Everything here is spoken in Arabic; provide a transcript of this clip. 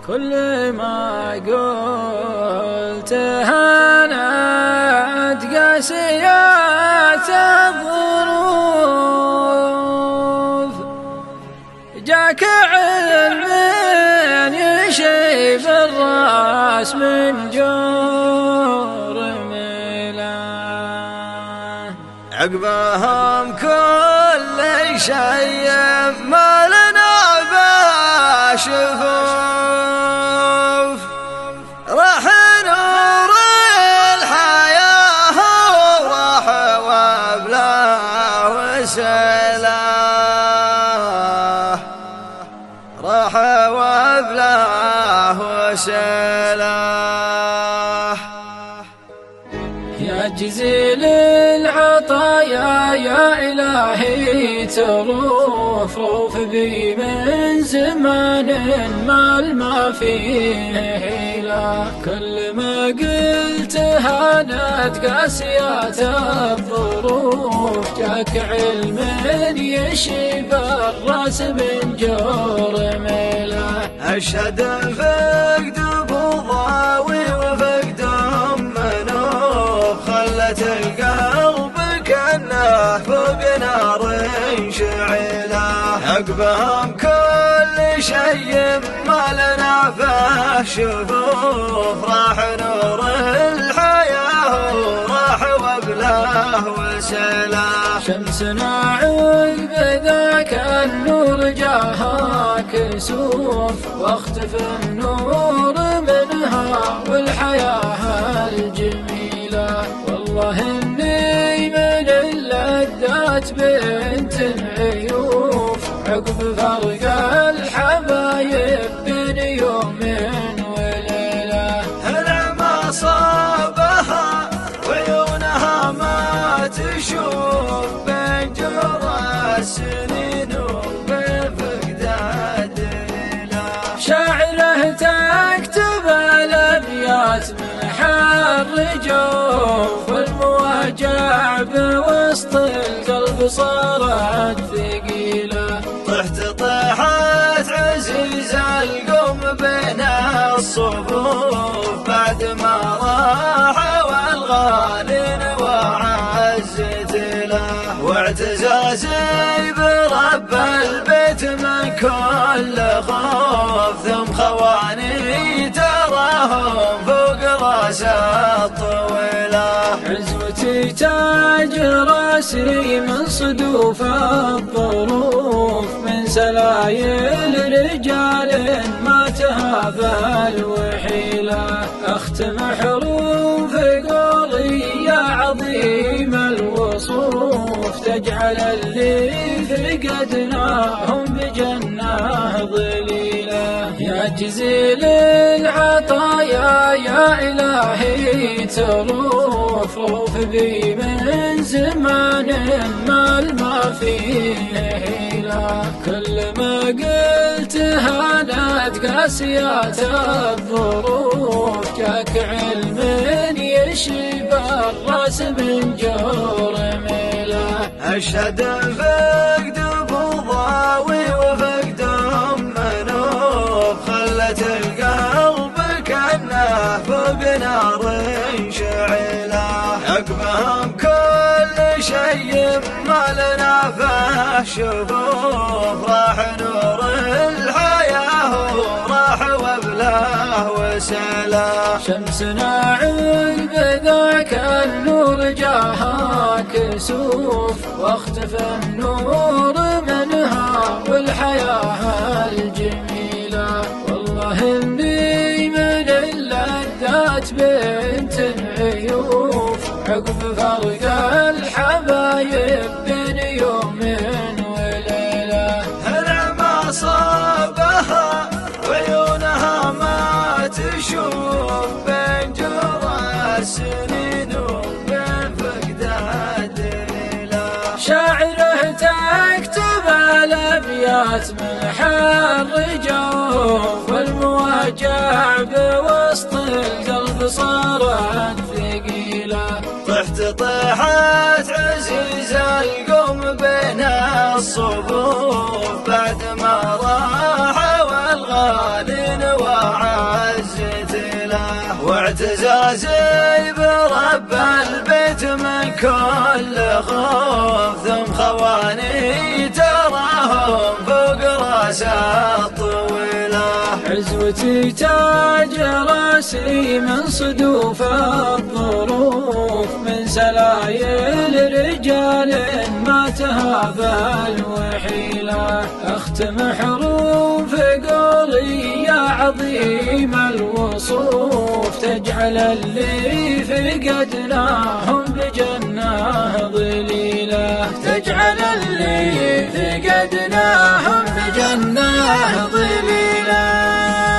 كل ما قلت هانت قاسيات الظروف، جاك علم يشيب الراس من جرمله، عقبهم كل شيء ما لنا بشفوف، راح نور الحياة وراح وابلاه وسلاه، راح وابلاه وسلاه. يا جزيل العطايا يا إلهي تروف روف بي من زمان ما فيه لا، كل ما قلت هانت قاسيات الظروف، جاك علم يشيب الراس من جرمله، أشهد فقد بضاوي وفقد منوف، خلت القلب كأنه فوق نار شعله، عقبهم كل شيء ما لنا فيه شفوف، راح نور الحياة وراح وابلاه وسلاه. شمسنا عقب ذاك النور جاها كسوف، واختفى النور منها والحياة الجميلة، والله إني من اللذات بنت عيوف، عقب فرق الحبايب بين يوم وليلة، العمى صابها وعيونها ما تشوف، بين جرى السنين وبين فقدان الليلة، شاعره تكتب الأبيات من حر جوف، والمواجع بوسط القلب صارت ثقيلة، طحت عزيز القوم بين الصفوف، بعد ما راح والغالين وعزت له، واعتزازي برب البيت من كل خوف، ثم خواني تراهم فوق راس الطويله، عزوتي تاج راسي من صدوف الظروف، من سلايل رجال ما تهاب الوحيلة، أختم حروف قولي يا عظيم الوصوف، تجعل اللي فقدناهم بجنة ظليلة، يا جزيل العطايا يا إلهي تروف روف بي من زمان ما فيه لا، كل ما قلت هانت قاسيات الظروف، جاك علم يشيب الراس من جرمله، أشهد فقد بضاوي وفقد منوف، خلت القلب كأنه فوق نار شعله، عقبهم كل شيء ما لنا فيه شفوف، راح نور الحياة وراح وابلاه وسلاه. شمسنا عقب ذاك النور جاها كسوف، واختفى النور منها والحياة الجميلة، والله إني من اللذات بنت عيوف، عقب فرق الحبايب بين يوم وليلة، العمى صابها وعيونها ما تشوف، بين جرى السنين وبين فقدان الليلة، شاعره تكتب الأبيات من حر جوف، والمواجع بوسط القلب صارت ثقيلة، طحت عزيز القوم بين الصفوف، بعد ما راح والغالين وعى اعتزازي برب البيت من كل خوف، ثم خواني تراهم فوق راس الطويلة. عزوتي تاج راسي من صدوف الظروف، من سلايل رجال ما تهاب الوحيلة. اختم حروف قولي يا عظيم الوصوف، تجعل اللي فقدناهم بجنة ظليلة، تجعل اللي فقدناهم بجنة ظليلة.